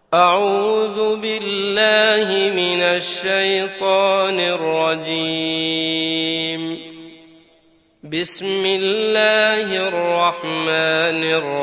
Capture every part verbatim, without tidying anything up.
أعوذ بالله من الشيطان الرجيم. بسم الله الرحمن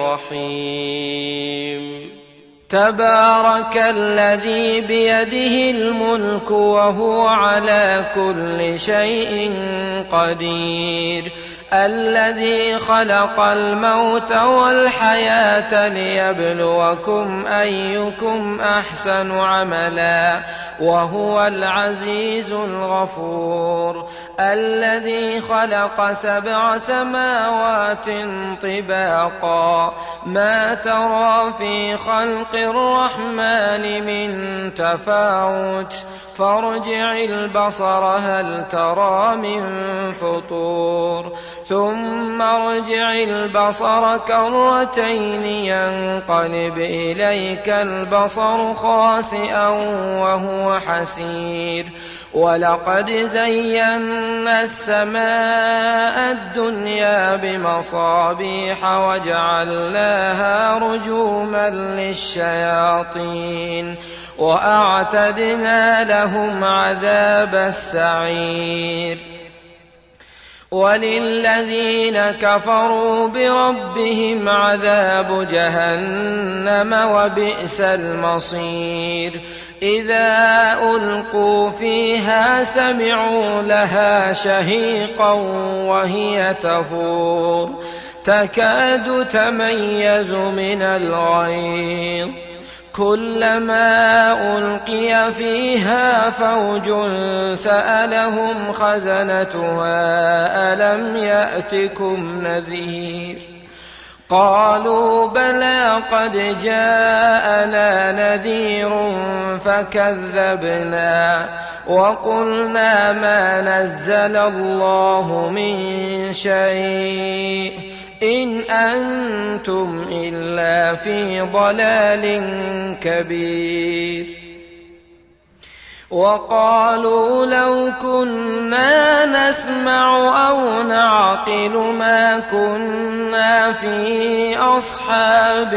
الرحيم. تبارك الذي بيده الملك وهو على كل شيء قدير، الذي خلق الموت والحياة ليبلوكم أيكم أحسن عملا وهو العزيز الغفور، الذي خلق سبع سماوات طباقا ما ترى في خلق الرحمن من تفاوت فارجع البصر هل ترى من فطور، ثم ارجع البصر كرتين ينقلب إليك البصر خاسئا وهو حسير، ولقد زينا السماء الدنيا بمصابيح وجعلناها رجوما للشياطين وأعتدنا لهم عذاب السعير. وللذين كفروا بربهم عذاب جهنم وبئس المصير، إذا ألقوا فيها سمعوا لها شهيقا وهي تفور تكاد تميز من الغيظ، كلما ألقي فيها فوج سألهم خزنتها ألم يأتكم نذير، قالوا بلى قد جاءنا نذير فكذبنا وقلنا ما نزل الله من شيء إن أنتم إلا في ضلال كبير. وقالوا لو كنا نسمع أو نعقل ما كنا في أصحاب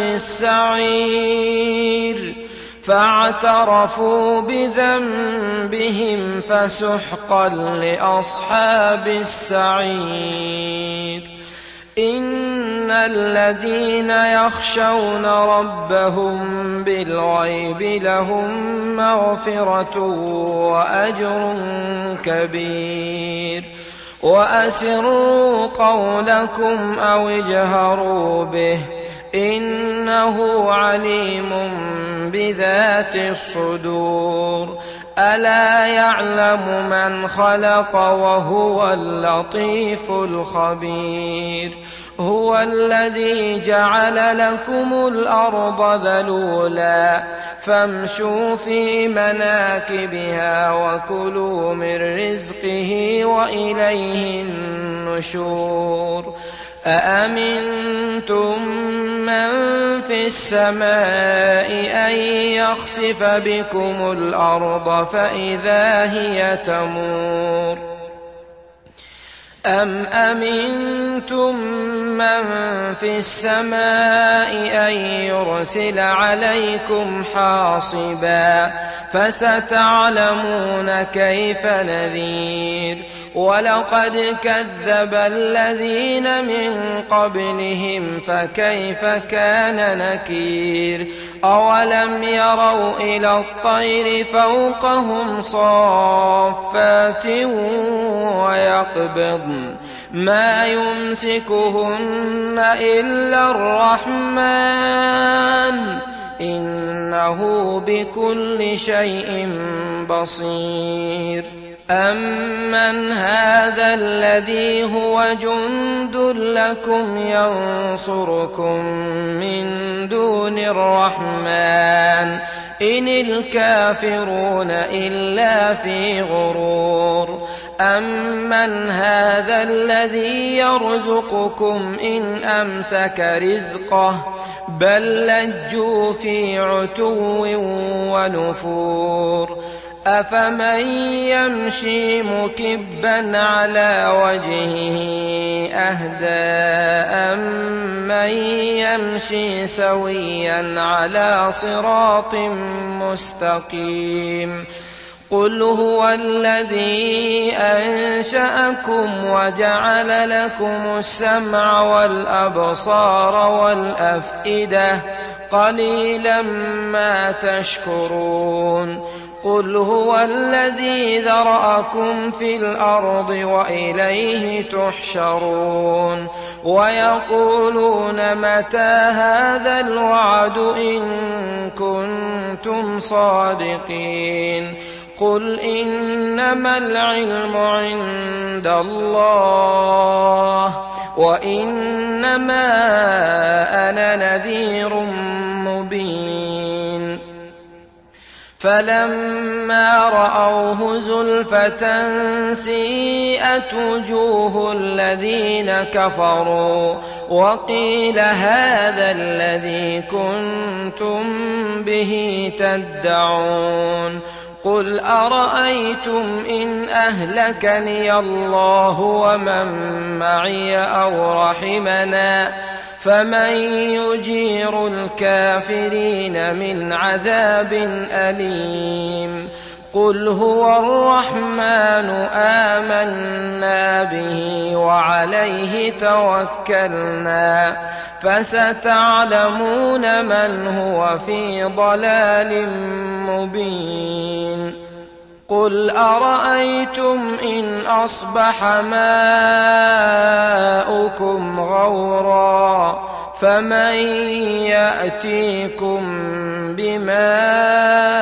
السعير، فاعترفوا بذنبهم فسحقا لأصحاب السعير. إن الذين يخشون ربهم بالغيب لهم مغفرة وأجر كبير، وأسروا قولكم أو اجهروا به إنه عليم بذات الصدور، ألا يعلم من خلق وهو اللطيف الخبير. هو الذي جعل لكم الأرض ذلولا فامشوا في مناكبها وكلوا من رزقه وإليه النشور. أأمنتم من في السماء أن يخسف بكم الأرض فإذا هي تمور، أم أمنتم من في السماء أن يرسل عليكم حاصبا فستعلمون كيف نذير. ولقد كذب الذين من قبلهم فكيف كان نكير. أولم يروا إلى الطير فوقهم صافات ويقبضن ما يمسكهن إلا الرحمن إنه بكل شيء بصير. أمن هذا الذي هو جند لكم ينصركم من دون الرحمن إن الكافرون إلا في غرور. أمن هذا الذي يرزقكم إن أمسك رزقه بل لجوا في عتو ونفور. أفمن يمشي مكبا على وجهه أهدى أمن يمشي سويا على صراط مستقيم قل هو الذي أنشأكم وجعل لكم السمع والأبصار والأفئدة قليلا ما تشكرون قل هو الذي ذرأكم في الأرض وإليه تحشرون ويقولون متى هذا الوعد إن كنتم صادقين قل إنما العلم عند الله وإنما أنا نذير مبين فلما رأوه زلفة سيئت وجوه الذين كفروا وقيل هذا الذي كنتم به تدعون قل أرأيتم إن أهلكني الله ومن معي أو رحمنا فمن يجير الكافرين من عذاب أليم قل هو الرحمن آمنا به وعليه توكلنا فستعلمون من هو في ضلال مبين قل أرأيتم إن أصبح ماؤكم غورا فمن يأتيكم بماء